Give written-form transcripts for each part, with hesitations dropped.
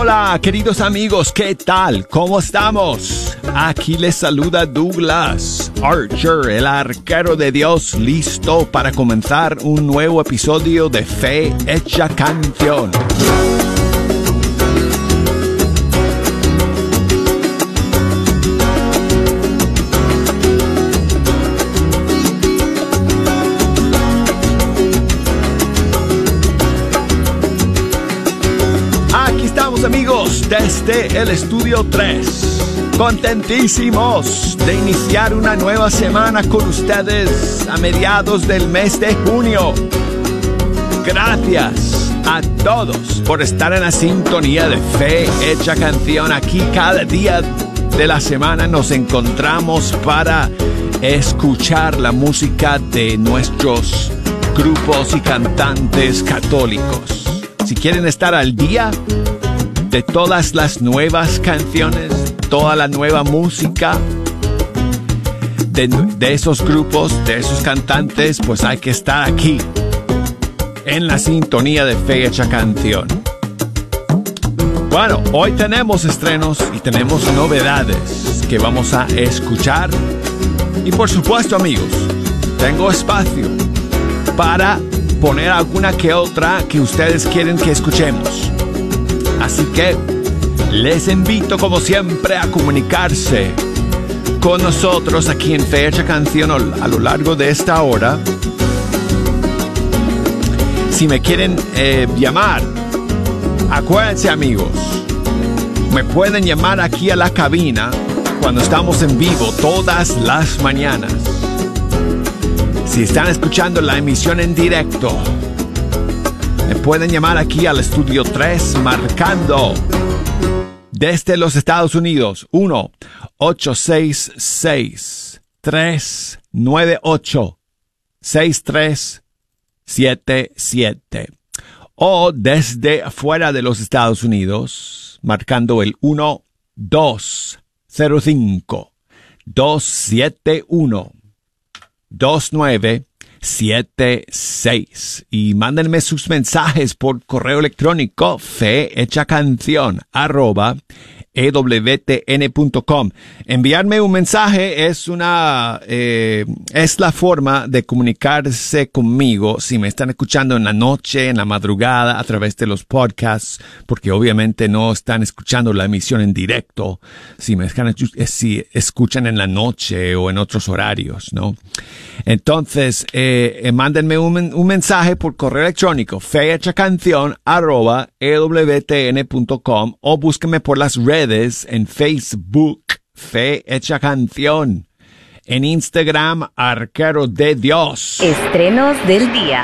Hola, queridos amigos, ¿qué tal? ¿Cómo estamos? Aquí les saluda Douglas Archer, el arquero de Dios, listo para comenzar un nuevo episodio de Fe Hecha Canción. Amigos, desde el estudio 3, contentísimos de iniciar una nueva semana con ustedes a mediados del mes de junio. Gracias a todos por estar en la sintonía de Fe Hecha Canción. Aquí cada día de la semana nos encontramos para escuchar la música de nuestros grupos y cantantes católicos. Si quieren estar al día de todas las nuevas canciones, toda la nueva música de esos grupos, de esos cantantes, pues hay que estar aquí en la sintonía de Fe Hecha Canción. Bueno, hoy tenemos estrenos y tenemos novedades que vamos a escuchar. Y por supuesto, amigos, tengo espacio para poner alguna que otra que ustedes quieren que escuchemos. Así que les invito como siempre a comunicarse con nosotros aquí en Fe Hecha Canción a lo largo de esta hora. Si me quieren llamar, acuérdense amigos, me pueden llamar aquí a la cabina cuando estamos en vivo todas las mañanas. Si están escuchando la emisión en directo, me pueden llamar aquí al estudio 3 marcando desde los Estados Unidos 1-866-398-6377 o desde fuera de los Estados Unidos marcando el 1-205-271-2976 y mándenme sus mensajes por correo electrónico fehechacancion@ewtn.com. Enviarme un mensaje es la forma de comunicarse conmigo si me están escuchando en la noche, en la madrugada, a través de los podcasts, porque obviamente no están escuchando la emisión en directo si escuchan en la noche o en otros horarios, ¿no? Entonces, mándenme un mensaje por correo electrónico fehechacancion@ewtn.com o búsquenme por las redes en Facebook Fe Hecha Canción, en Instagram Arquero de Dios. Estrenos del día.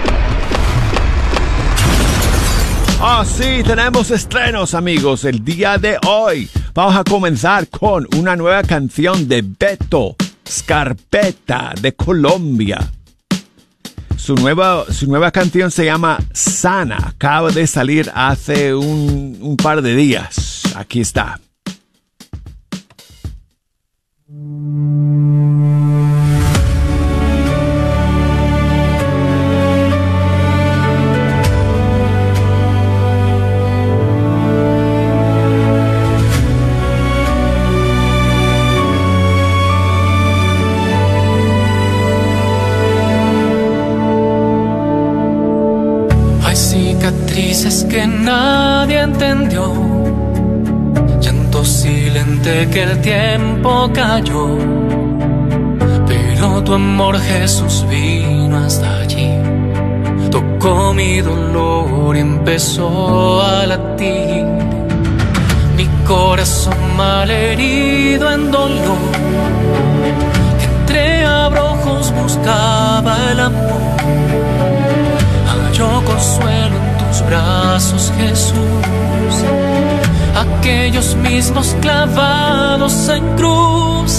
Sí, tenemos estrenos amigos el día de hoy. Vamos a comenzar con una nueva canción de Beto Scarpetta de Colombia. Su nueva canción se llama Sana. Acaba de salir hace un par de días. Aquí está. Cicatrices que nadie entendió, llanto silente que el tiempo cayó, pero tu amor Jesús vino hasta allí, tocó mi dolor y empezó a latir, mi corazón malherido en dolor, que entre abrojos buscaba el amor. Yo consuelo en tus brazos, Jesús, aquellos mismos clavados en cruz.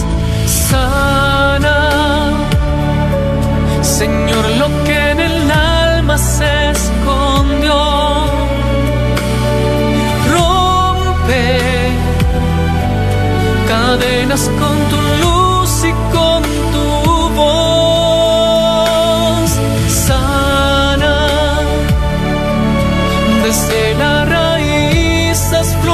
Sana, Señor, lo que en el alma se escondió. Rompe cadenas con tu luz y con tu voz. Sana desde la raíz.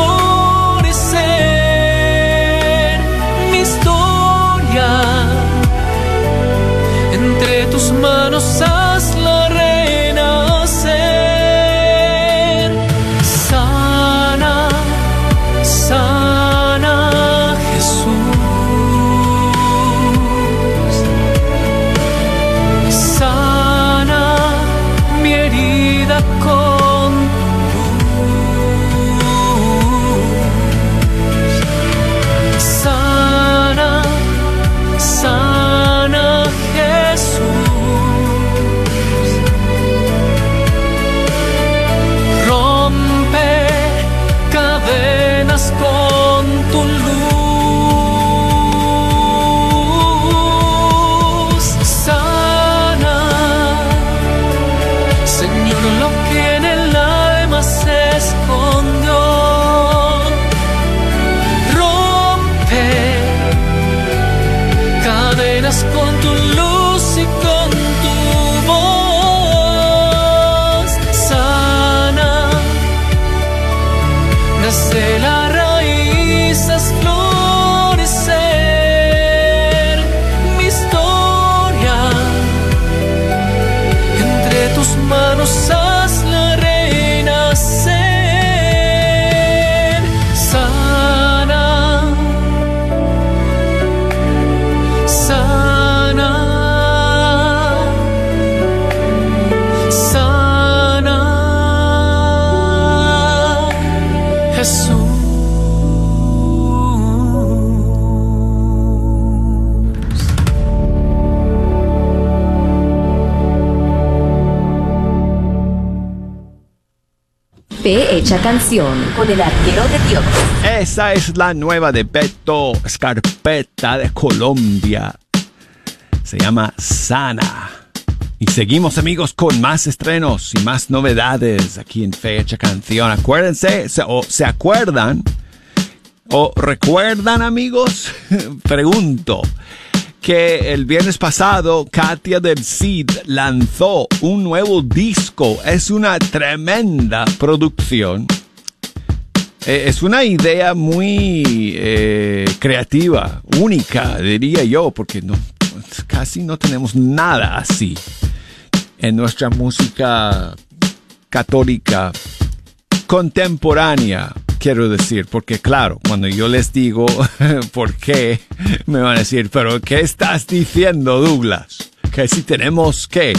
Fe Hecha Canción con el arquero de Dios. Esa es la nueva de Beto Scarpetta de Colombia. Se llama Sana. Y seguimos, amigos, con más estrenos y más novedades aquí en Fe Hecha Canción. Acuérdense, ¿se acuerdan? ¿O recuerdan, amigos? Pregunto. Que el viernes pasado Katia del Cid lanzó un nuevo disco. Es una tremenda producción. Es una idea muy creativa, única, diría yo, porque casi no tenemos nada así en nuestra música católica contemporánea. Quiero decir, porque claro, cuando yo les digo por qué, me van a decir, pero ¿qué estás diciendo, Douglas? Que si tenemos, ¿qué?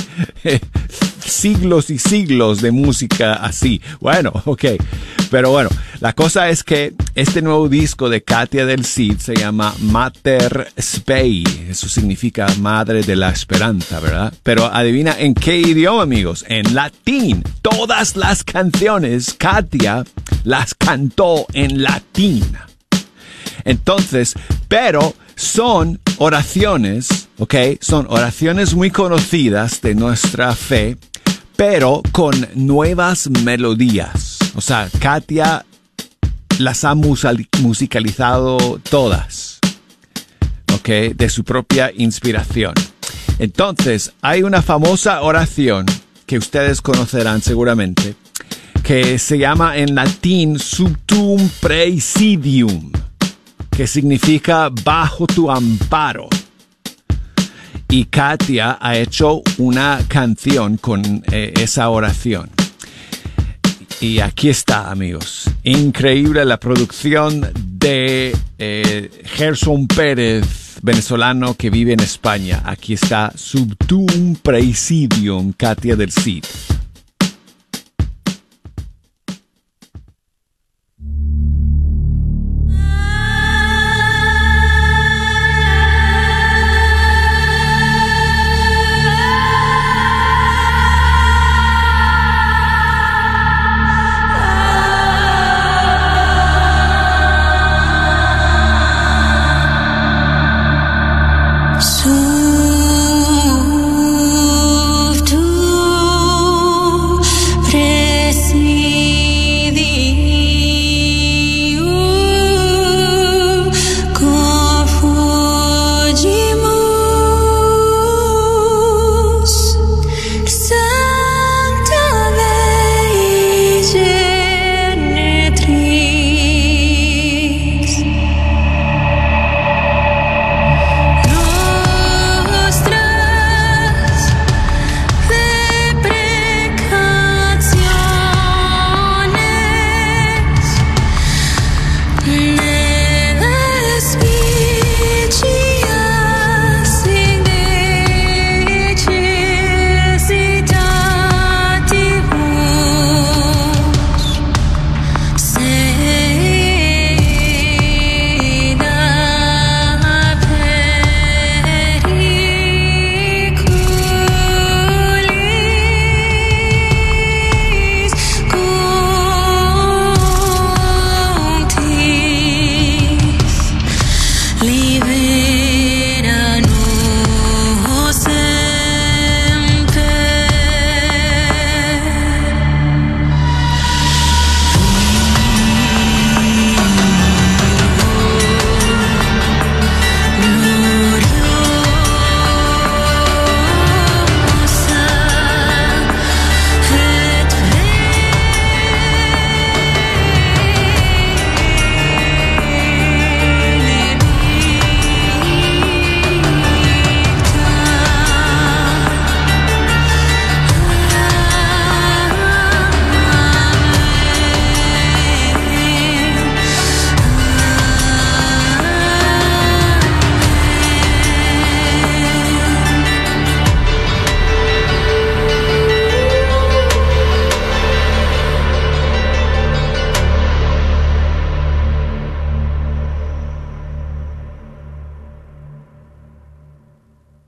Siglos y siglos de música así. Bueno, ok. Pero bueno, la cosa es que este nuevo disco de Katia del Cid se llama Mater Spei. Eso significa Madre de la Esperanza, ¿verdad? Pero adivina en qué idioma, amigos. En latín. Todas las canciones Katia las cantó en latín. Entonces, pero son oraciones, ¿ok? Son oraciones muy conocidas de nuestra fe, pero con nuevas melodías. O sea, Katia las ha musicalizado todas, ¿ok? De su propia inspiración. Entonces, hay una famosa oración que ustedes conocerán seguramente, que se llama en latín Subtum Praesidium, que significa bajo tu amparo. Y Katia ha hecho una canción con esa oración. Y aquí está, amigos. Increíble la producción de Gerson Pérez, venezolano que vive en España. Aquí está Subtum Praesidium, Katia del Cid.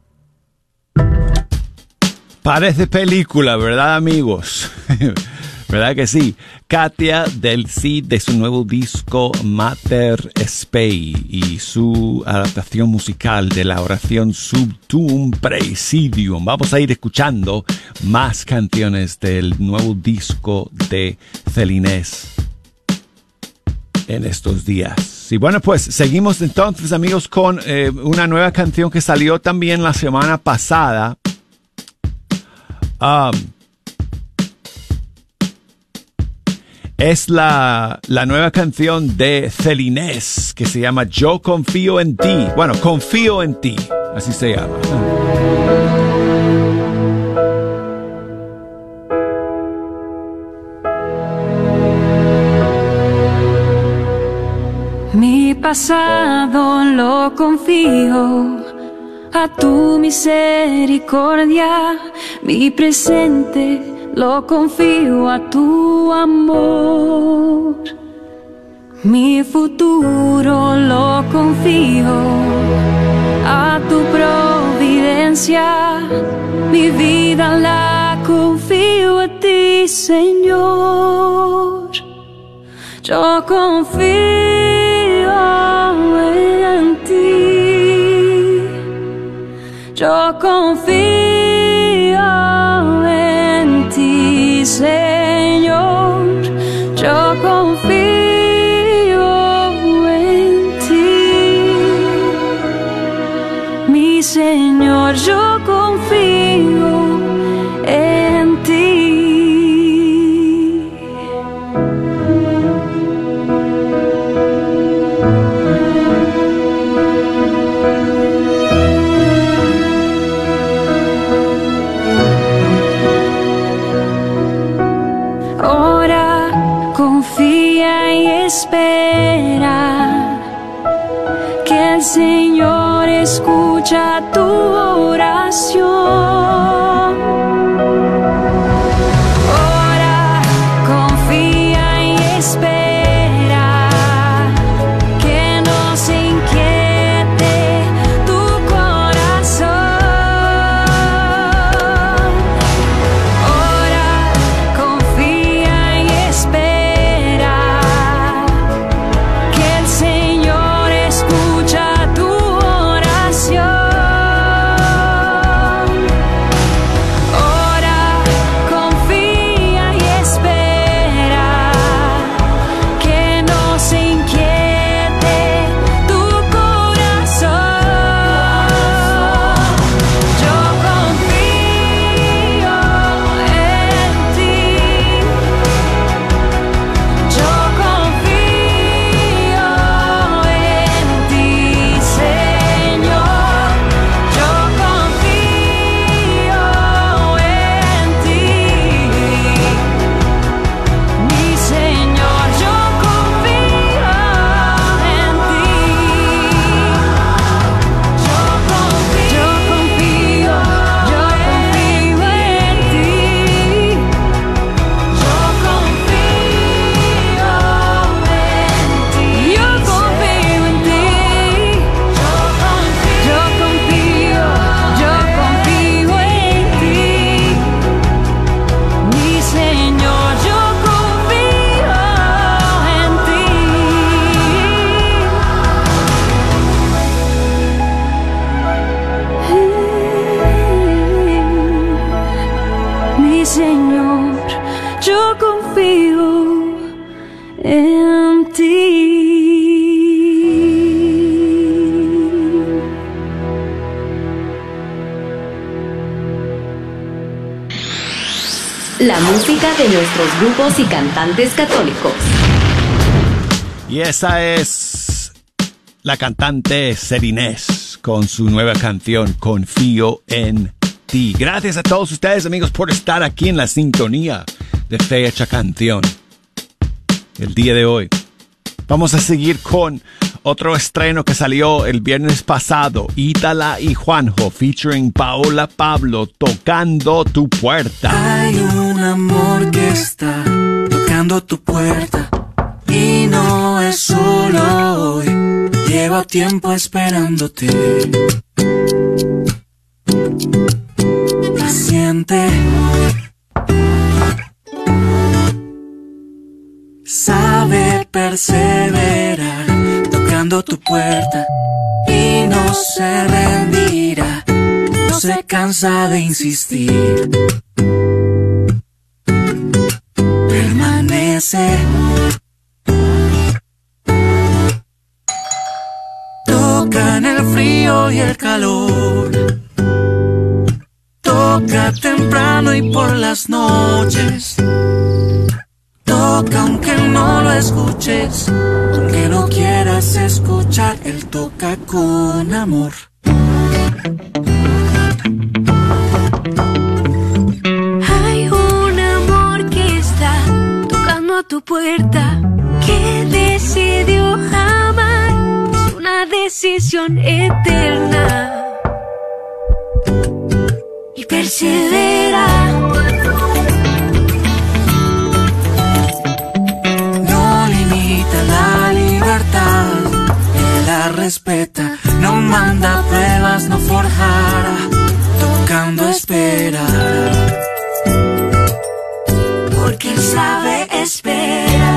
Parece película, ¿verdad, amigos? ¿Verdad que sí? Katia Del Cid de su nuevo disco Mater Spei y su adaptación musical de la oración Sub Tuum Praesidium. Vamos a ir escuchando más canciones del nuevo disco de Celines en estos días. Y bueno, pues seguimos entonces, amigos, con una nueva canción que salió también la semana pasada. Es la nueva canción de Celines que se llama Yo Confío en Ti. Bueno, Confío en Ti, así se llama. Mi pasado lo confío a tu misericordia, mi presente lo confío a tu amor, mi futuro lo confío a tu providencia, mi vida la confío a ti, Señor. Yo confío en ti, yo confío en ti, Señor, yo confío en ti, mi Señor, yo confío en ti. Espera que el Señor escucha tu oración. Ora, confía y espera que no se inquiete tu corazón. Ora, confía y espera. La música de nuestros grupos y cantantes católicos. Y esa es la cantante Celines con su nueva canción Confío en Ti. Gracias a todos ustedes, amigos, por estar aquí en la sintonía de Fecha Canción. El día de hoy vamos a seguir con otro estreno que salió el viernes pasado, Ítala y Juanjo featuring Paola Pablo, Tocando tu Puerta. Hay un amor que está tocando tu puerta y no es solo hoy, lleva tiempo esperándote. Paciente, perseverar, tocando tu puerta y no se rendirá, no se cansa de insistir. Permanece. Toca en el frío y el calor. Toca temprano y por las noches. Toca aunque no lo escuches, aunque no quieras escuchar, Él toca con amor. Hay un amor que está tocando a tu puerta, que decidió amar, es una decisión eterna y persevera. La libertad, Él la respeta, no manda pruebas, no forjará, tocando espera, porque Él sabe esperar.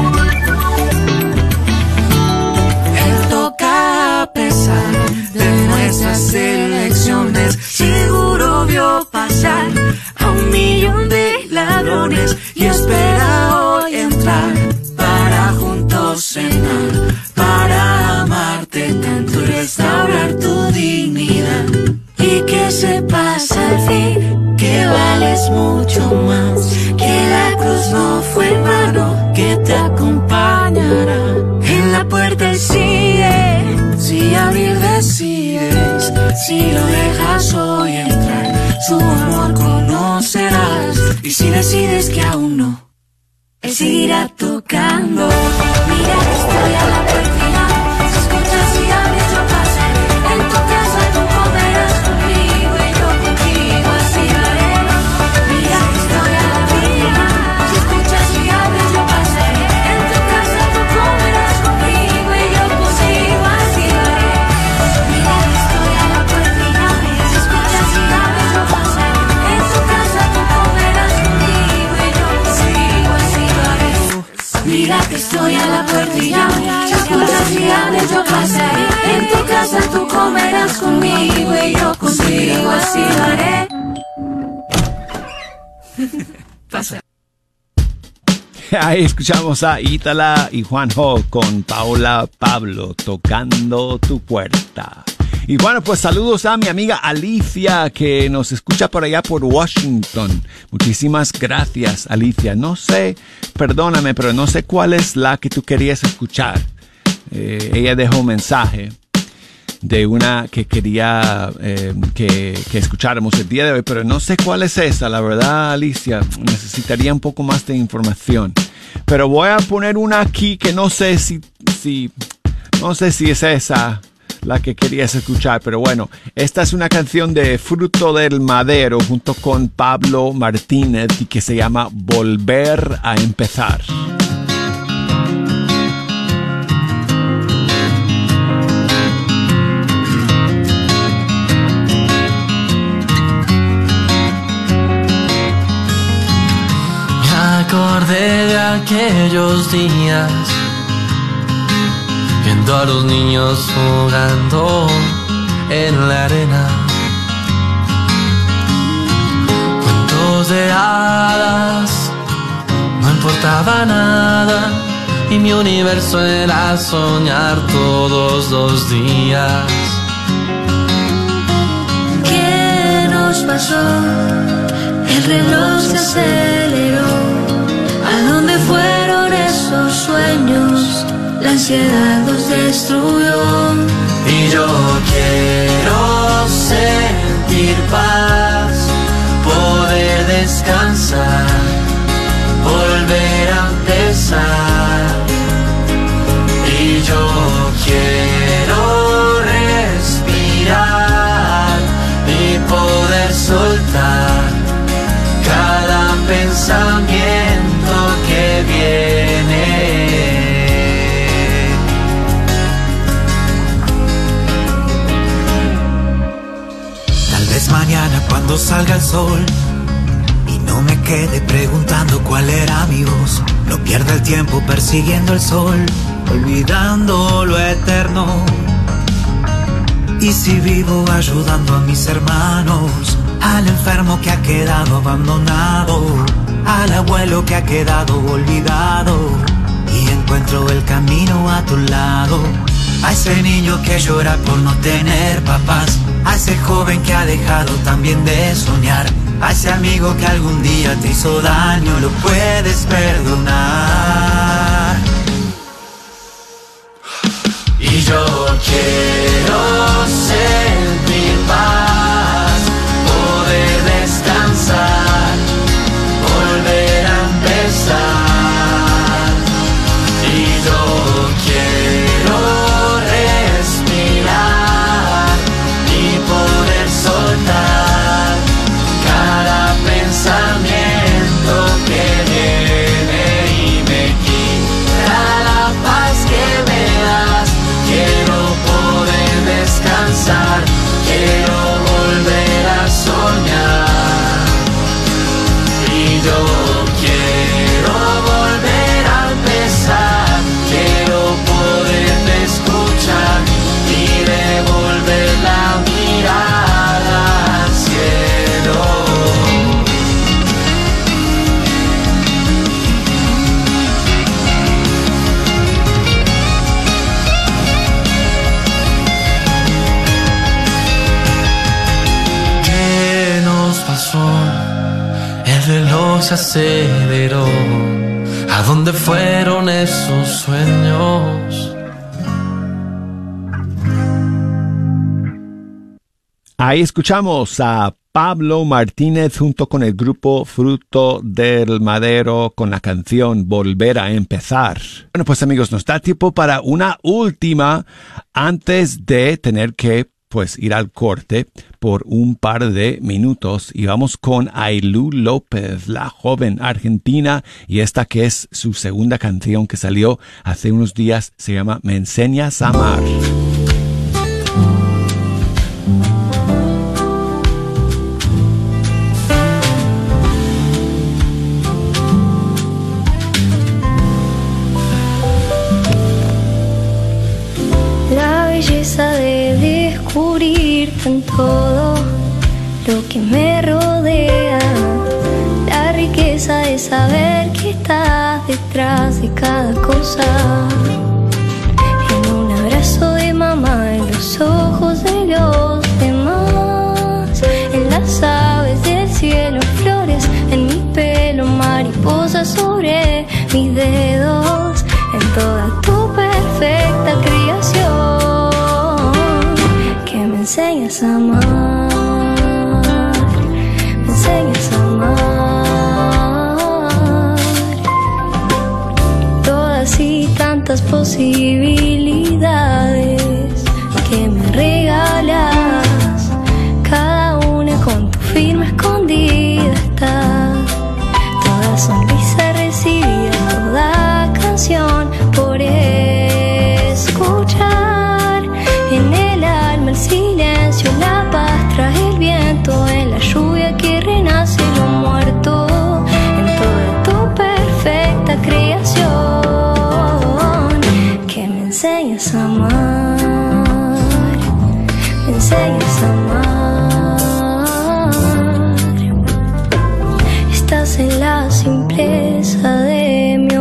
Él toca a pesar de nuestras elecciones, seguro vio pasar a 1,000,000 de ladrones y espera hoy entrar para juntos cenar, para amarte tanto y restaurar tu dignidad, y que sepas al fin que vales mucho más, que la cruz no fue en vano, que te acompañará. En la puerta Él sigue, si abrir decides, si lo dejas hoy entrar, su amor conocerás, y si decides que aún no, Él seguirá tocando. Mira que estoy a la puerta, si escuchas y abres yo pasaré, en tu casa tú comerás conmigo y yo contigo así haré. Mira que estoy a la puerta, si escuchas y abres yo pasaré, en tu casa tú comerás conmigo y yo contigo así haré. Mira que estoy a la puerta, si escuchas y abres yo pasaré, en tu casa tú comerás conmigo y yo contigo así haré. Mira que estoy a la puerta y llamo, si escuchas y abres yo pasaré, en tu casa tú comerás conmigo y yo contigo así lo haré. Pasa. Ahí escuchamos a Ítala y Juanjo con Paola Pablo, Tocando tu puerta. Y bueno, pues saludos a mi amiga Alicia, que nos escucha por allá por Washington. Muchísimas gracias, Alicia. No sé, perdóname, pero no sé cuál es la que tú querías escuchar. Ella dejó un mensaje de una que quería que escucháramos el día de hoy, pero no sé cuál es esa. La verdad, Alicia, necesitaría un poco más de información. Pero voy a poner una aquí que no sé si es esa la que querías escuchar, pero bueno, esta es una canción de Fruto del Madero junto con Pablo Martínez y que se llama Volver a Empezar. Me acordé de aquellos días, viendo a los niños jugando en la arena. Cuentos de hadas, no importaba nada, y mi universo era soñar todos los días. ¿Qué nos pasó? El reloj se aceleró. ¿A dónde fueron esos sueños? La ansiedad los destruyó. Y yo quiero sentir paz, poder descansar, volver a empezar. Y yo quiero respirar y poder soltar cada pensamiento que viene. Mañana cuando salga el sol y no me quede preguntando cuál era mi voz, No pierda el tiempo persiguiendo el sol, olvidando lo eterno. Y si vivo ayudando a mis hermanos, al enfermo que ha quedado abandonado, al abuelo que ha quedado olvidado, y encuentro el camino a tu lado, a ese niño que llora por no tener papás, a ese joven que ha dejado también de soñar, a ese amigo que algún día te hizo daño, lo puedes perdonar. Y yo quiero sentir paz, poder descansar, volver a empezar. Y yo quiero respirar y poder soltar cada pensamiento que viene y me quita la paz que me das. Quiero poder descansar, quiero volver a soñar. Y yo quiero volver a empezar, quiero poderte escuchar y devolver la mirada al cielo. ¿Qué nos pasó? El reloj se aceleró. ¿A dónde fueron esos sueños? Ahí escuchamos a Pablo Martínez junto con el grupo Fruto del Madero con la canción Volver a Empezar. Bueno, pues amigos, nos da tiempo para una última antes de tener que ir al corte por un par de minutos, y vamos con Ailú López, la joven argentina, y esta que es su segunda canción que salió hace unos días, se llama Me Enseñas a Amar. La belleza de descubrirte en todo lo que me rodea, la riqueza de saber que estás detrás de cada cosa, en un abrazo de mamá, en los ojos de los demás, en las aves del cielo, flores en mi pelo, mariposas sobre mis dedos, en toda tu perfecta creación, que me enseñas a amar, me enseñas a amar. Todas y tantas posibilidades que me regalas, cada una con tu firma escondida está, toda sonrisa recibida, toda canción por escuchar, en el alma el silencio, la paz tras el viento, en la lluvia que renace lo muerto, en toda tu perfecta creación, que me enseñas a amar, me enseñas a amar. Estás en la simpleza de mi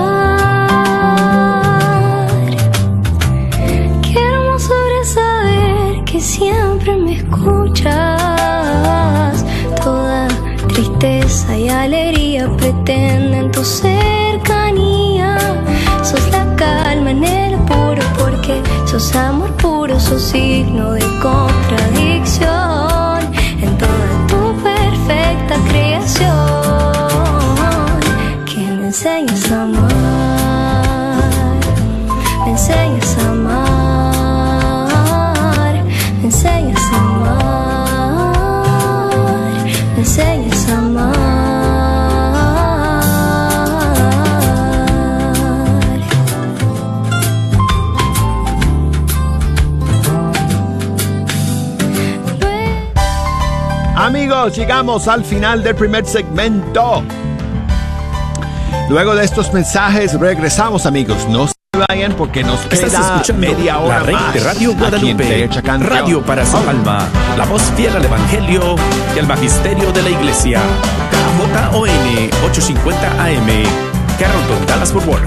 hogar. Qué hermoso es saber que siempre me escuchas. Toda tristeza y alegría pretenden tu cercanía. Sos la calma en el apuro porque sos amor puro, sos signo de contradicción en toda tu perfecta creación, que me enseñas a amar, me enseñas a amar, me enseñas a amar, me enseñas a amar. Amigos, llegamos al final del primer segmento. Luego de estos mensajes regresamos, amigos. No se vayan porque nos queda media hora la red más de Radio Guadalupe, radio para su alma, la voz fiel al Evangelio y al Magisterio de la Iglesia. KJON 850 AM, Carrollton, Dallas, Fort Worth.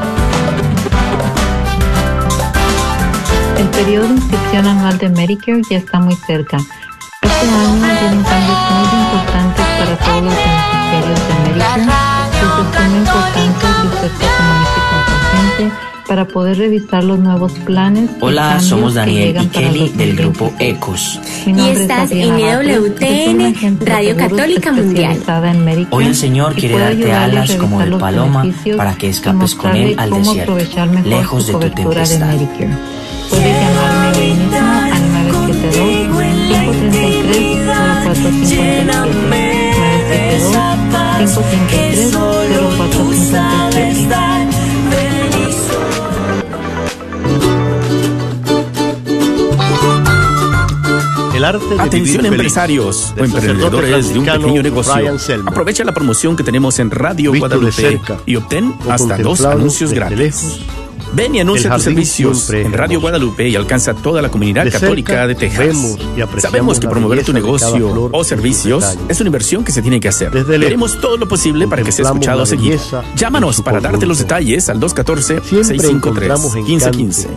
El periodo de inscripción anual de Medicare ya está muy cerca. Este año vienen cambios muy importantes para todos los beneficiarios de Medicare. Es de suma importancia que usted se comunique con su agente para poder revisar los nuevos planes. Hola, somos Daniel y Kelly del grupo ECOS. Y estás en EWTN, Radio Católica Mundial. Hoy el Señor quiere darte alas como de paloma para que escapes con Él al desierto, lejos de tu tempestad. Puede llamarme hoy mismo al 972-533-0457. El arte de Atención empresarios o emprendedores de un pequeño negocio. Aprovecha la promoción que tenemos en Radio Guadalupe y obtén hasta 2 anuncios gratis. Ven y anuncia tus servicios en Radio Guadalupe y alcanza toda la comunidad católica de Texas. Sabemos que promover tu negocio o servicios es una inversión que se tiene que hacer. Haremos todo lo posible para que sea escuchado seguido. Llámanos para darte los detalles al 214-653-1515.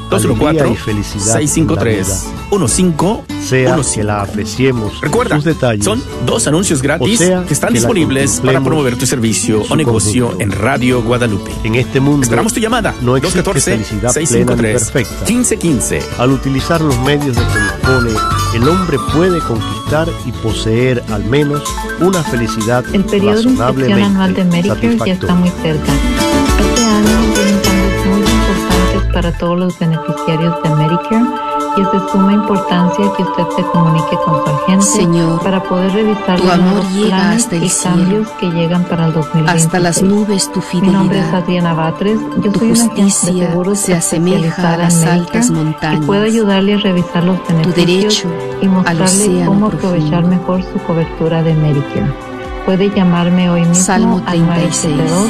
214-653-1515. Que la apreciemos. Recuerda, son 2 anuncios gratis que están disponibles para promover tu servicio o negocio en Radio Guadalupe. En este mundo esperamos tu llamada. No existe felicidad plena ni perfecta. 1515. Al utilizar los medios de que dispone, el hombre puede conquistar y poseer al menos una felicidad razonablemente. El periodo de inscripción anual de Medicare ya está muy cerca. Este año vienen cambios muy importantes para todos los beneficiarios de Medicare y es de suma importancia que usted se comunique con su agente, Señor, para poder revisar tu los amor nuevos llega planes hasta el y cielo. cambios que llegan para el 2026. Hasta las nubes tu Mi nombre es fidelidad. Adriana Batres. Yo Tu soy una agente de justicia seguros se asemeja a especializada las en Medicare altas montañas. y puedo ayudarle a revisar los beneficios derecho y al mostrarle océano cómo profundo. aprovechar mejor su cobertura de Medicare. Puede llamarme hoy mismo Salmo al 36.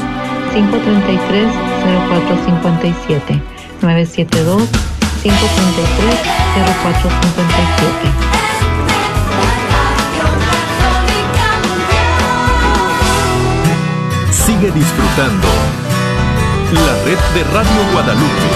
972-533-0457. 972-533-0457. Sigue disfrutando la red de Radio Guadalupe.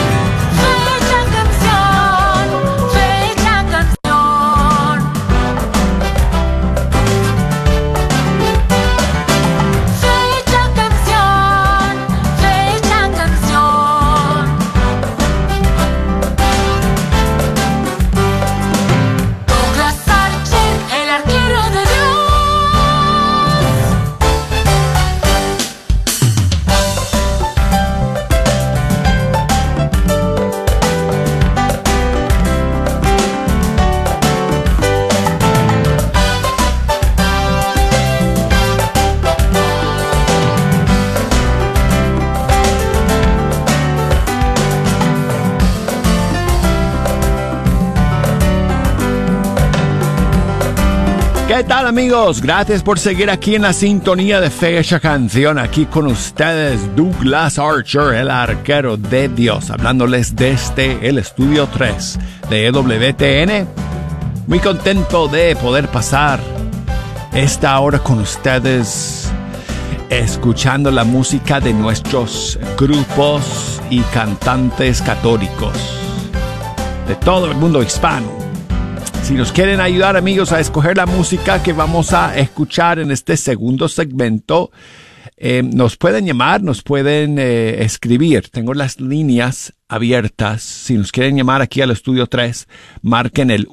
¿Qué tal, amigos? Gracias por seguir aquí en la sintonía de Fe Hecha Canción. Aquí con ustedes Douglas Archer, el arquero de Dios, hablándoles desde el estudio 3 de EWTN. Muy contento de poder pasar esta hora con ustedes, escuchando la música de nuestros grupos y cantantes católicos de todo el mundo hispano. Si nos quieren ayudar, amigos, a escoger la música que vamos a escuchar en este segundo segmento, nos pueden llamar, nos pueden escribir. Tengo las líneas abiertas. Si nos quieren llamar aquí al estudio 3, marquen el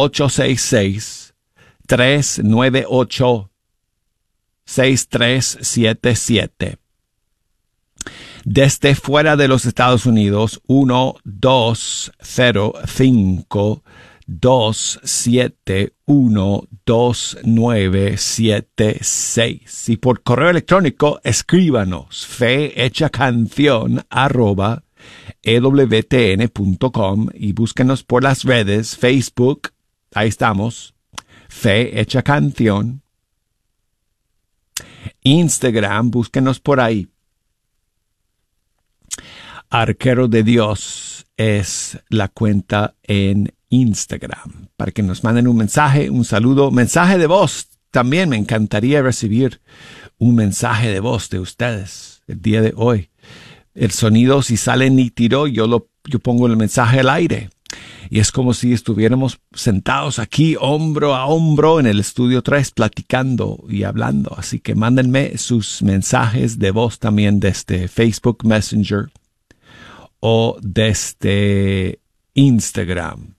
1-866-398-6377. Desde fuera de los Estados Unidos, 1-205-271-2976. Y por correo electrónico, escríbanos fehechacanción@ewtn.com y búsquenos por las redes, Facebook, ahí estamos, Fe Hecha Canción. Instagram, búsquenos por ahí, Arquero de Dios es la cuenta en Instagram. Para que nos manden un mensaje, un saludo, mensaje de voz. También me encantaría recibir un mensaje de voz de ustedes el día de hoy. El sonido, si sale nítido, yo pongo el mensaje al aire. Y es como si estuviéramos sentados aquí hombro a hombro en el estudio 3 platicando y hablando. Así que mándenme sus mensajes de voz también desde Facebook Messenger o desde Instagram.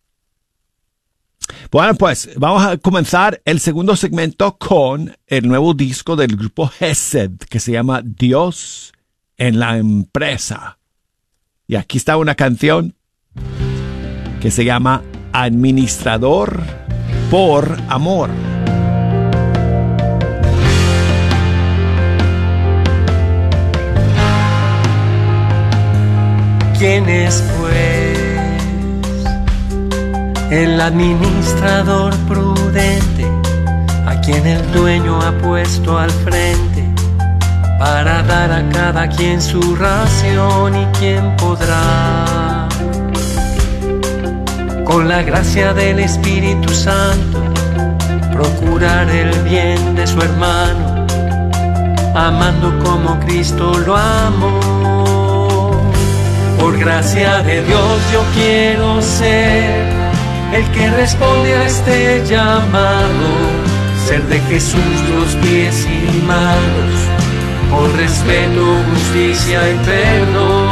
Bueno, pues vamos a comenzar el segundo segmento con el nuevo disco del grupo Hesed que se llama Dios en la Empresa. Y aquí está una canción que se llama Administrador por Amor. ¿Quién es pues el administrador prudente a quien el dueño ha puesto al frente para dar a cada quien su ración? ¿Y quién podrá, con la gracia del Espíritu Santo, procurar el bien de su hermano, amando como Cristo lo amó? Por gracia de Dios yo quiero ser el que responde a este llamado, ser de Jesús los pies y manos, por respeto, justicia y perdón.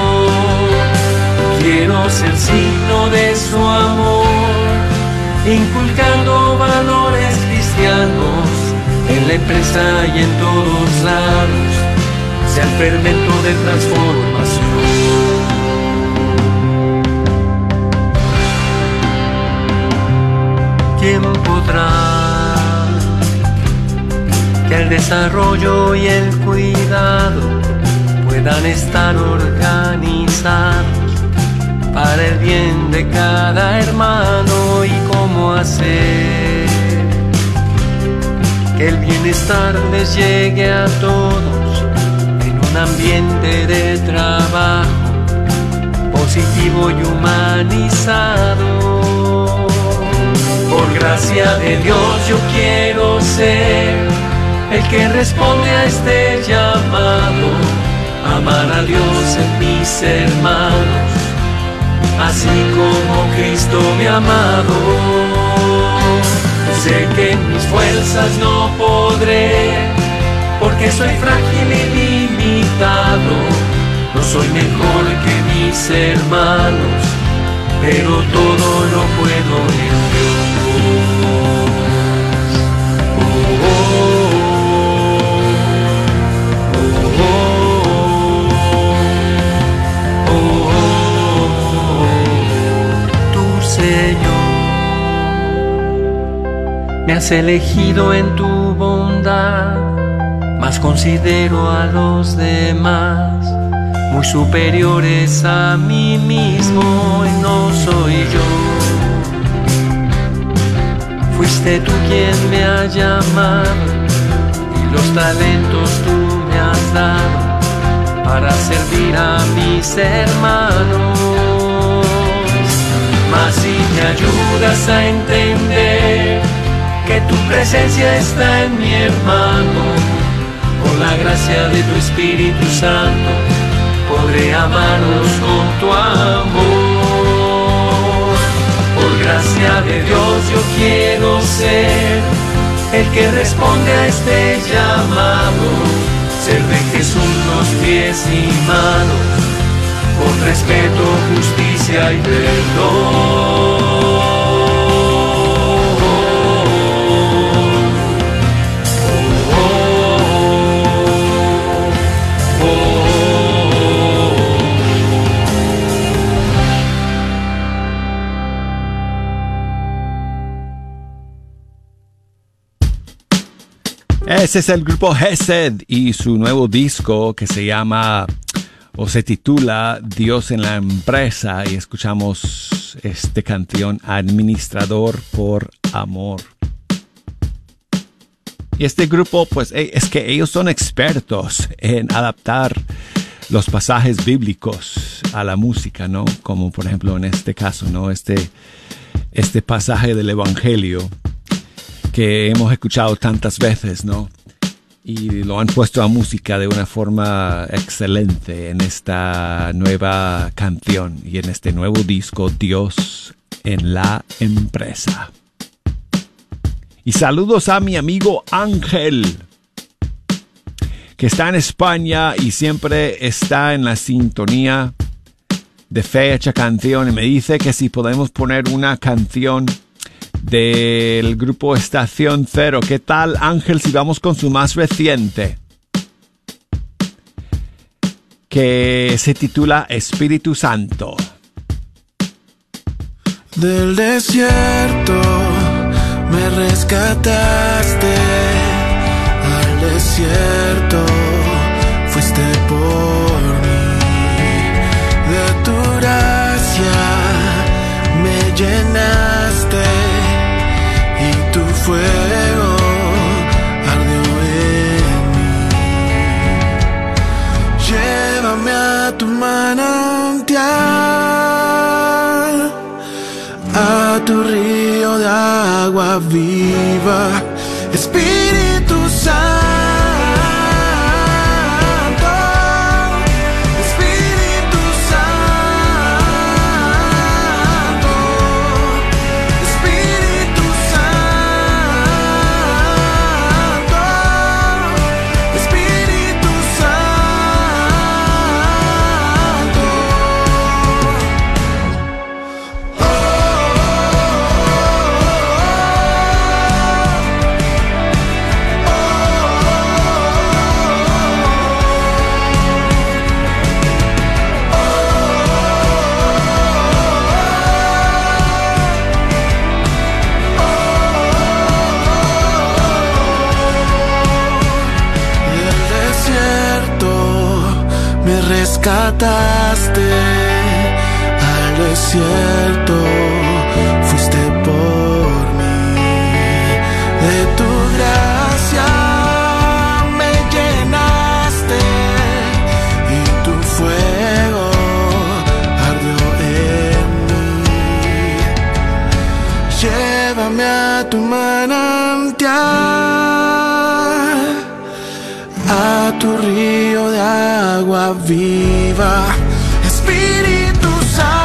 Quiero ser signo de su amor, inculcando valores cristianos en la empresa y en todos lados, sea el fermento de transformación. ¿Quién podrá que el desarrollo y el cuidado puedan estar organizados para el bien de cada hermano? ¿Y cómo hacer que el bienestar les llegue a todos en un ambiente de trabajo positivo y humanizado? Por gracia de Dios yo quiero ser el que responde a este llamado, amar a Dios en mis hermanos, así como Cristo me ha amado. Sé que en mis fuerzas no podré, porque soy frágil y limitado. No soy mejor que mis hermanos, pero todo lo puedo en Dios. Señor, me has elegido en tu bondad, mas considero a los demás muy superiores a mí mismo, y no soy yo. Fuiste tú quien me ha llamado y los talentos tú me has dado para servir a mis hermanos. Mas si me ayudas a entender que tu presencia está en mi hermano, con la gracia de tu Espíritu Santo podré amarlos con tu amor. Por gracia de Dios yo quiero ser el que responde a este llamado, ser de Jesús los pies y manos, con respeto, justicia y perdón. Ese es el grupo Hesed y su nuevo disco que se llama o se titula Dios en la Empresa, y escuchamos esta canción Administrador por Amor. Y este grupo, pues es que ellos son expertos en adaptar los pasajes bíblicos a la música, ¿no? Como por ejemplo en este caso, ¿no? Este pasaje del Evangelio que hemos escuchado tantas veces, ¿no? Y lo han puesto a música de una forma excelente en esta nueva canción y en este nuevo disco, Dios en la Empresa. Y saludos a mi amigo Ángel, que está en España y siempre está en la sintonía de Fecha Canción, y me dice que si podemos poner una canción del grupo Estación Cero. ¿Qué tal, Ángel, si vamos con su más reciente, que se titula Espíritu Santo? Del desierto me rescataste, al desierto fuiste por mí, de tu gracia me llenaste y tu fuego ardió en mí. Llévame a tu manantial, a tu río de agua viva, Espíritu Santo. Rescataste, al desierto fuiste por mí, de tu gracia me llenaste y tu fuego ardió en mí. Llévame a tu manantial, a tu río de agua viva, Espíritu Santo.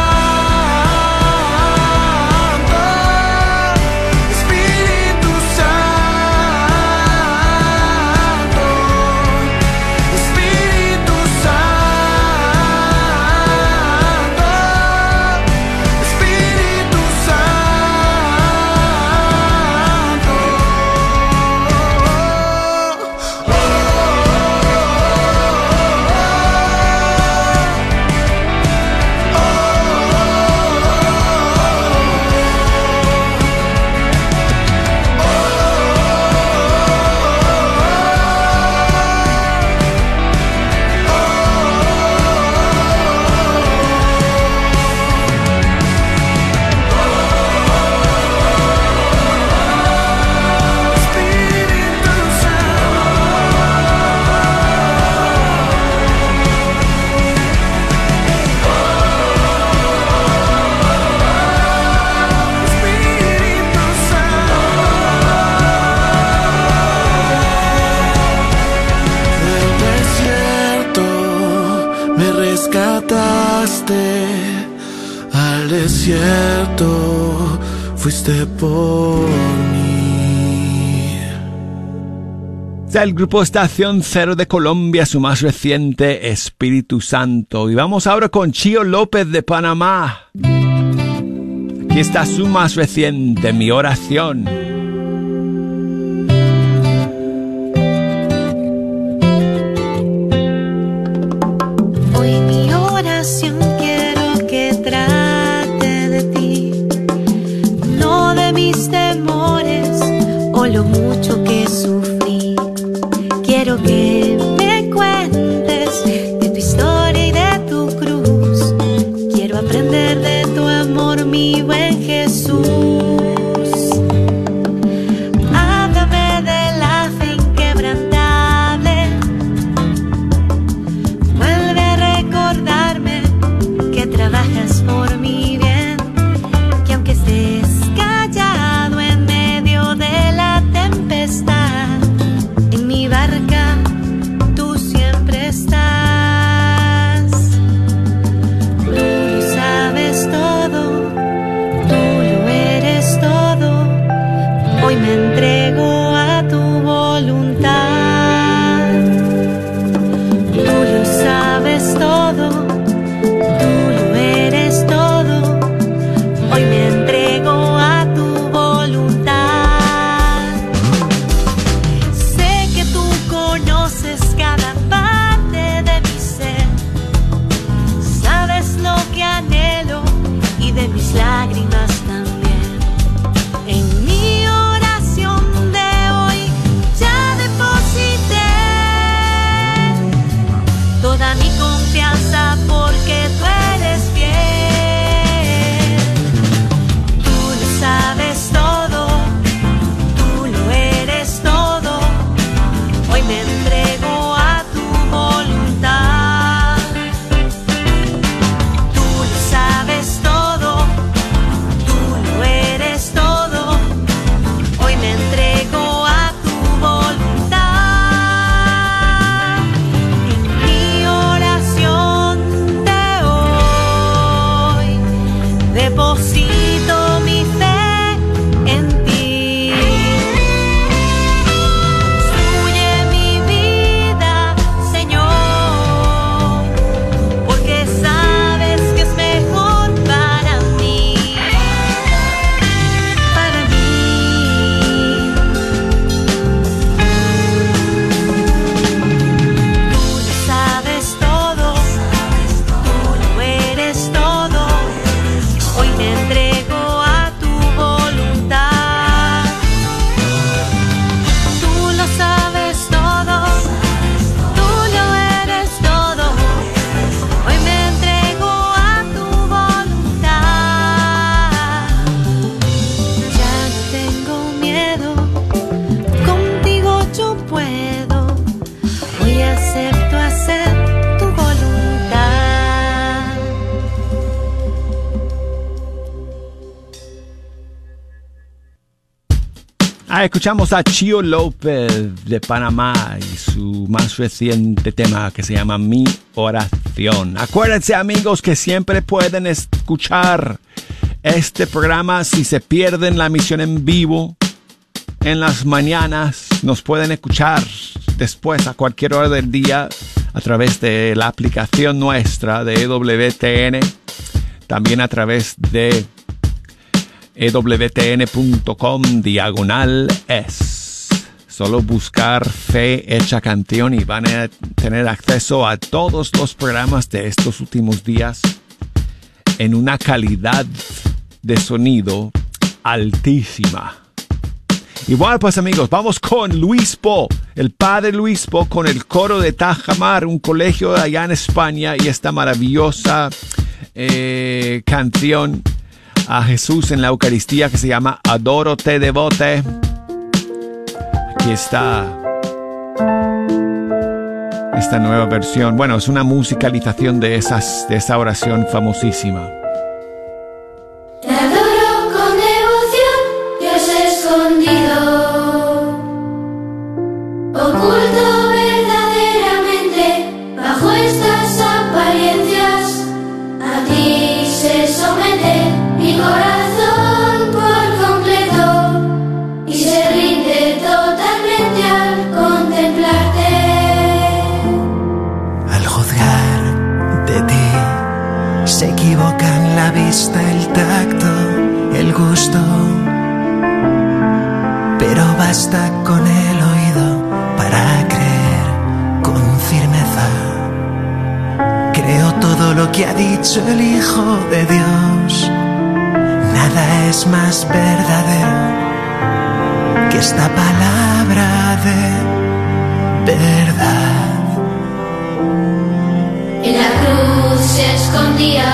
Al desierto fuiste por mí. El grupo Estación Cero de Colombia, su más reciente, Espíritu Santo. Y vamos ahora con Chío López de Panamá. Aquí está su más reciente, Mi Oración. Quiero que trate de ti, no de mis temores o lo mucho que sufrí. Quiero que me cuentes de tu historia y de tu cruz. Quiero aprender de tu amor, mi buen Jesús. Háblame de la fe inquebrantable, vuelve a Hoy me entrego a tu voluntad. Tú lo sabes todo, tú lo eres todo. Hoy me entrego a tu voluntad. Sé que tú conoces cada parte de mi ser. Sabes lo que anhelo y de mis lágrimas también. En mi oración de hoy ya deposité toda mi confianza porque tú eres fiel. Tú lo sabes todo, tú lo eres todo. Hoy me entrego a tu voluntad. Tú lo sabes todo, tú lo eres todo. Hoy me entrego a tu voluntad. En mi oración de hoy deposito mi fe en ti. Construye mi vida, Señor, porque sabes que es mejor para mí. Para mí. Tú lo sabes todo, tú lo eres todo. Hoy me entrego a tu voluntad. Tú lo sabes todo, tú lo eres todo. Hoy me entrego a tu voluntad. Ya no tengo miedo, contigo yo puedo. Hoy acepto hacer tu voluntad. Escuchamos a Chio López de Panamá y su más reciente tema que se llama Mi Oración. Acuérdense, amigos, que siempre pueden escuchar este programa si se pierden la emisión en vivo. En las mañanas nos pueden escuchar después a cualquier hora del día a través de la aplicación nuestra de EWTN, también a través de ewtn.com/es. Solo buscar Fe Hecha Canción y van a tener acceso a todos los programas de estos últimos días en una calidad de sonido altísima. Igual pues, amigos, vamos con Luis Po, el padre Luis Po, con el coro de Tajamar, un colegio allá en España, y esta maravillosa canción a Jesús en la Eucaristía que se llama Adoro te devote. Aquí está esta nueva versión. Bueno, es una musicalización de esa oración famosísima. Te adoro con devoción, Dios escondido, oculto verdaderamente bajo estas apariencias. A ti se somete mi corazón por completo y se rinde totalmente al contemplarte. Al juzgar de ti se equivocan la vista, el tacto, el gusto, pero basta con el oído para creer con firmeza. Creo todo lo que ha dicho el Hijo de Dios. Nada es más verdadero que esta palabra de verdad. En la cruz se escondía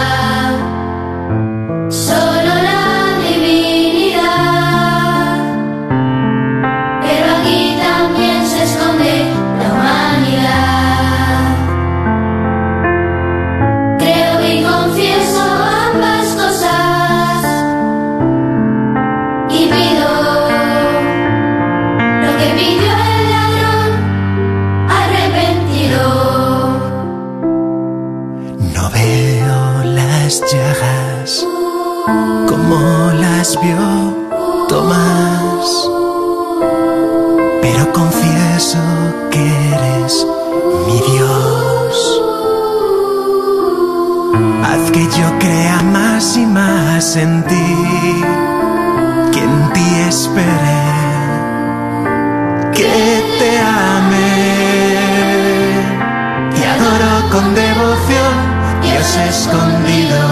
solo la divinidad, pero aquí también se esconde la humanidad. Creo y confieso ambas cosas y pido lo que pidió el ladrón arrepentido. No veo las llagas como las vio Tomás. confieso que eres mi Dios. Haz que yo crea más y más en ti, que en ti espere, que te ame. Te adoro con devoción, Dios escondido,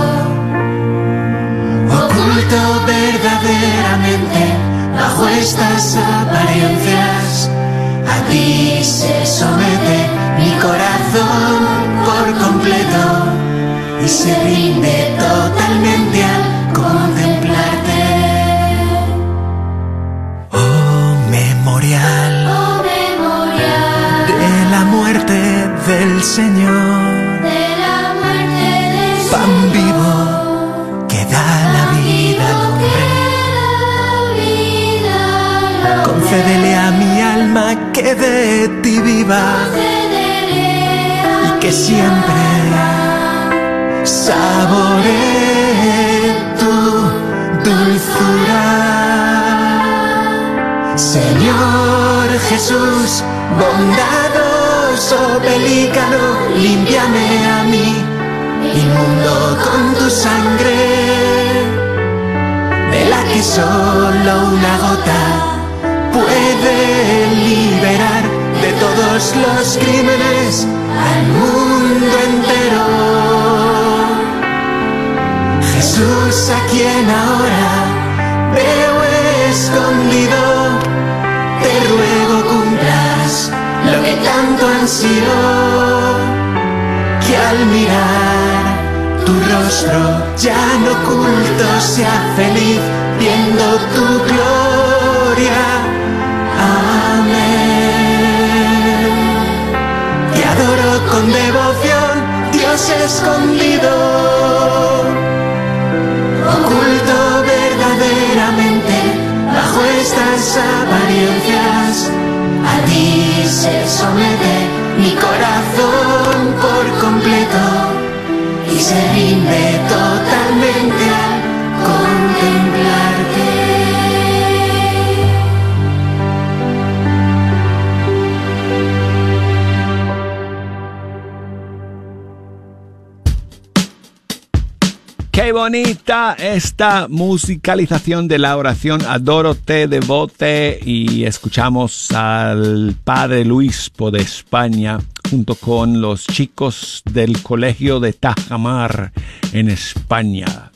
oculto verdaderamente bajo estas apariencias. A ti se somete mi corazón por completo y se rinde totalmente al contemplarte. Oh memorial, de la muerte del Señor, pan vivo que da la vida al hombre. Concédele a mi alma que de ti viva y que siempre saboree tu dulzura. Señor Jesús, bondadoso pelícano, límpiame a mí, inmundo con tu sangre, de la que solo una gota puede liberar de todos los crímenes al mundo entero. Jesús, a quien ahora veo escondido, te ruego cumplas lo que tanto ansío, que al mirar tu rostro ya no oculto sea feliz viendo tu gloria. Amén. Te adoro con devoción, Dios escondido, oculto verdaderamente bajo estas apariencias. A ti se somete mi corazón por completo y se rinde totalmente al contemplarte. Qué bonita esta musicalización de la oración Adórote Devote, y escuchamos al Padre Luispo de España junto con los chicos del Colegio de Tajamar en España.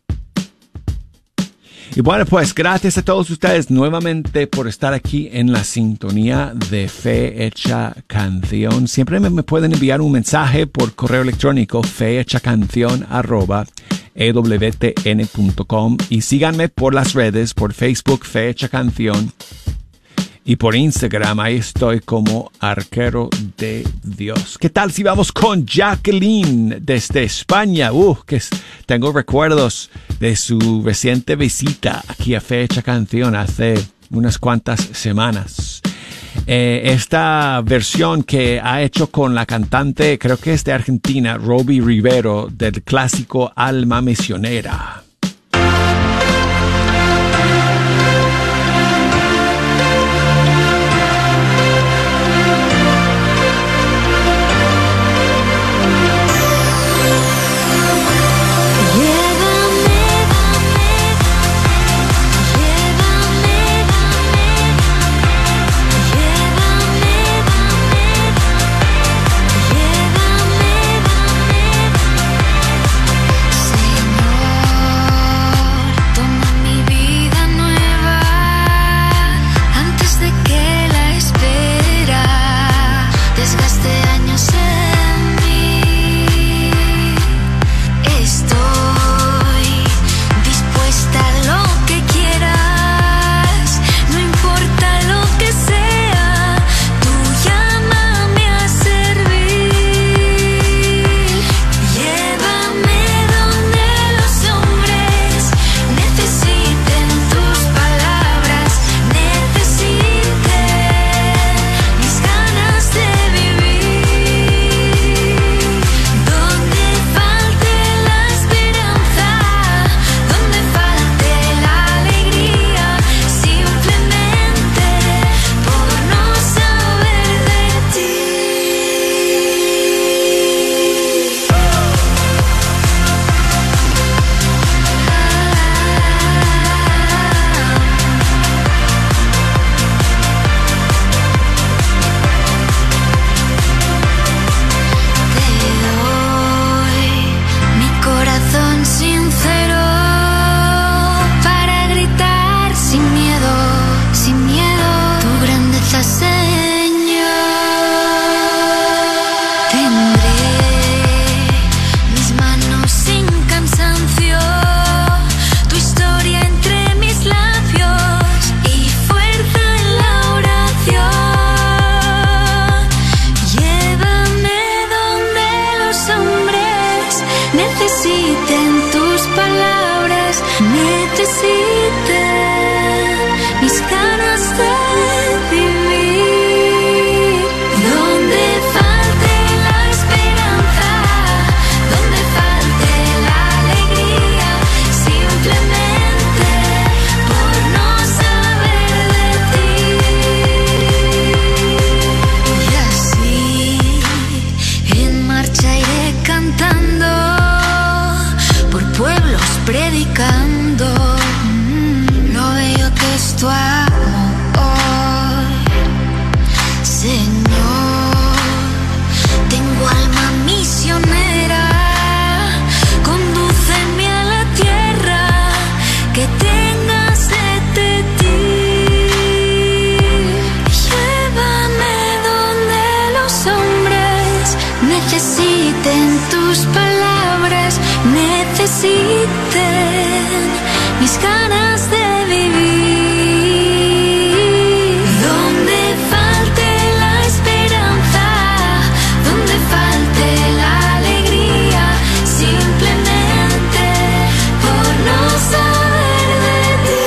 Y bueno, pues gracias a todos ustedes nuevamente por estar aquí en la sintonía de Fe Hecha Canción. Siempre me pueden enviar un mensaje por correo electrónico fehechacancion@ewtn.com, y síganme por las redes, por Facebook Fe Hecha Canción, y por Instagram, ahí estoy como Arquero de Dios. ¿Qué tal si vamos con Jacqueline desde España? Tengo recuerdos de su reciente visita aquí a Fecha Canción hace unas cuantas semanas. Esta versión que ha hecho con la cantante, creo que es de Argentina, Robbie Rivero, del clásico Alma Misionera. Señor, tu amor, Señor. Tengo alma misionera, condúceme a la tierra que tenga sed de ti. Llévame donde los hombres necesiten tus palabras, necesiten mis ganas de vivir. Donde falte la esperanza, donde falte la alegría, simplemente por no saber de ti.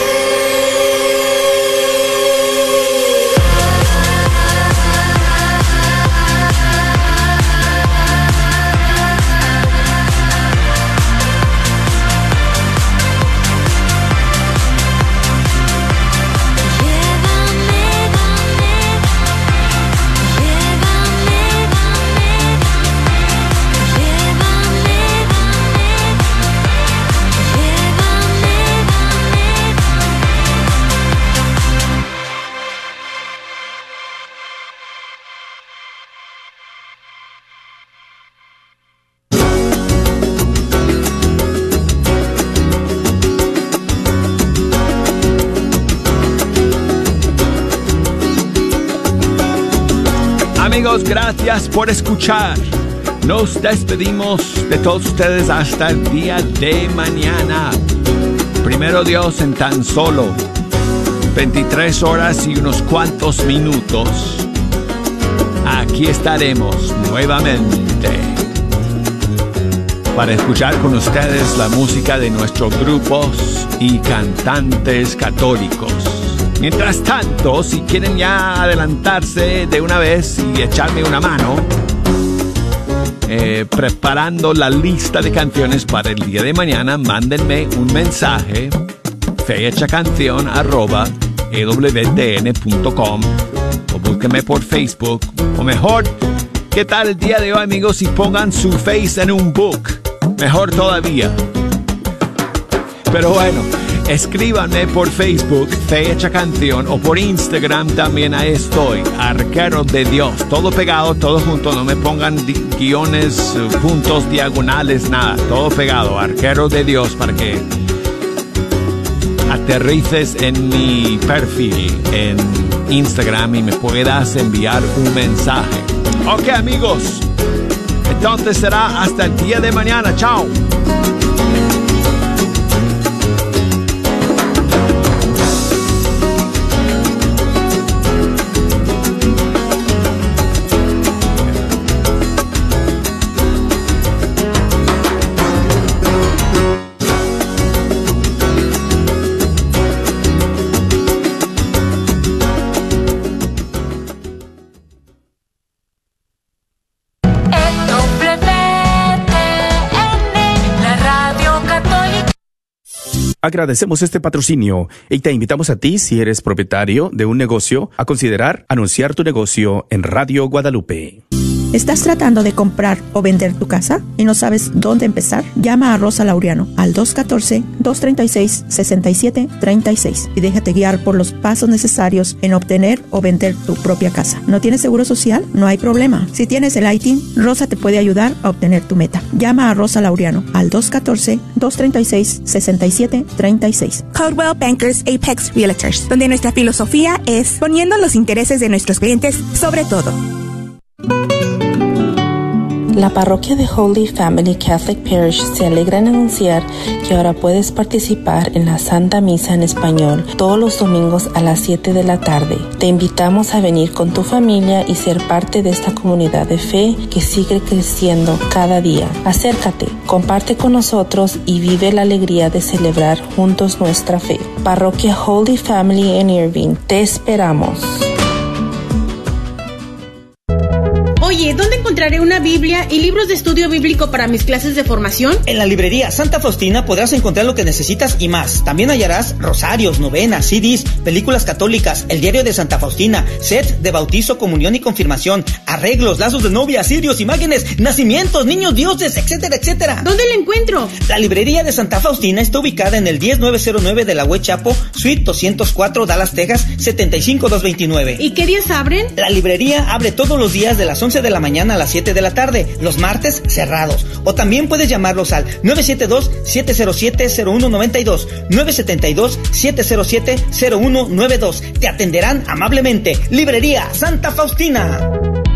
Amigos, gracias por escuchar. Nos despedimos de todos ustedes hasta el día de mañana. Primero Dios, en tan solo 23 horas y unos cuantos minutos, aquí estaremos nuevamente para escuchar con ustedes la música de nuestros grupos y cantantes católicos. Mientras tanto, si quieren ya adelantarse de una vez y echarme una mano preparando la lista de canciones para el día de mañana, mándenme un mensaje fehechacanción@ewtn.com o búsquenme por Facebook, o mejor, ¿qué tal el día de hoy, amigos? Si pongan su face en un book, mejor todavía. Pero bueno, escríbanme por Facebook, Fe Hecha Canción, o por Instagram también, ahí estoy, Arquero de Dios. Todo pegado, todo junto, no me pongan guiones, puntos, diagonales, nada. Todo pegado, Arquero de Dios, para que aterrices en mi perfil en Instagram y me puedas enviar un mensaje. Ok, amigos, entonces será hasta el día de mañana. Chao. Agradecemos este patrocinio y te invitamos a ti, si eres propietario de un negocio, a considerar anunciar tu negocio en Radio Guadalupe. ¿Estás tratando de comprar o vender tu casa y no sabes dónde empezar? Llama a Rosa Laureano al 214-236-6736 y déjate guiar por los pasos necesarios en obtener o vender tu propia casa. ¿No tienes seguro social? No hay problema. Si tienes el ITIN, Rosa te puede ayudar a obtener tu meta. Llama a Rosa Laureano al 214-236-6736. Coldwell Bankers Apex Realtors, donde nuestra filosofía es poniendo los intereses de nuestros clientes sobre todo. La parroquia de Holy Family Catholic Parish se alegra en anunciar que ahora puedes participar en la Santa Misa en español todos los domingos a las 7 de la tarde. Te invitamos a venir con tu familia y ser parte de esta comunidad de fe que sigue creciendo cada día. Acércate, comparte con nosotros y vive la alegría de celebrar juntos nuestra fe. Parroquia Holy Family en Irving, te esperamos. Oye, ¿dónde encontraré una Biblia y libros de estudio bíblico para mis clases de formación? En la librería Santa Faustina podrás encontrar lo que necesitas y más. También hallarás rosarios, novenas, CDs, películas católicas, el diario de Santa Faustina, set de bautizo, comunión y confirmación, arreglos, lazos de novia, cirios, imágenes, nacimientos, niños dioses, etcétera, etcétera. ¿Dónde la encuentro? La librería de Santa Faustina está ubicada en el 10909 de la West Chapo, Suite 204, Dallas, Texas, 75229. ¿Y qué días abren? La librería abre todos los días de las 11 de la mañana a las 7 de la tarde, los martes cerrados. O también puedes llamarlos al 972-707-0192, 972-707-0192. Te atenderán amablemente. Librería Santa Faustina.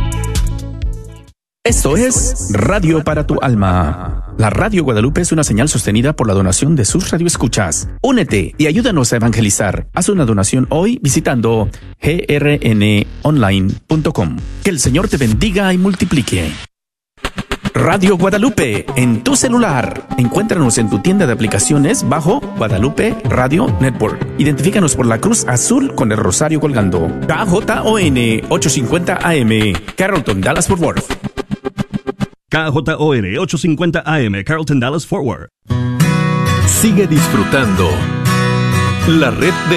Esto es Radio para tu Alma. La Radio Guadalupe es una señal sostenida por la donación de sus radioescuchas. Únete y ayúdanos a evangelizar. Haz una donación hoy visitando grnonline.com. Que el Señor te bendiga y multiplique. Radio Guadalupe en tu celular. Encuéntranos en tu tienda de aplicaciones bajo Guadalupe Radio Network. Identifícanos por la cruz azul con el rosario colgando. KJON 850 AM, Carrollton, Dallas, Fort Worth. KJON 850 AM, Carrollton, Dallas, Fort Worth. Sigue disfrutando la red de